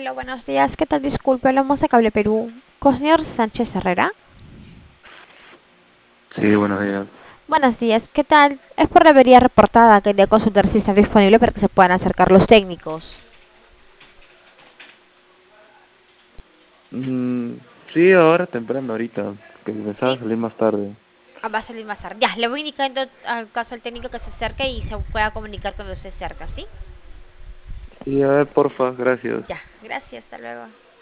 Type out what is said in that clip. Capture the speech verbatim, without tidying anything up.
Hola, buenos días. ¿Qué tal? Disculpe, hablamos de Cable Perú. ¿Con señor Sánchez Herrera? Sí, buenos días. Buenos días. ¿Qué tal? Es por la avería reportada. Quería consultar si está disponible para que se puedan acercar los técnicos. Mm, sí, ahora temprano, ahorita, que pensaba Sí. salir más tarde. Ah, va a salir más tarde. Ya, le voy indicando al caso al técnico que se acerque y se pueda comunicar cuando se acerca, ¿sí? Sí, a ver, porfa, gracias. Ya, gracias. Hasta luego.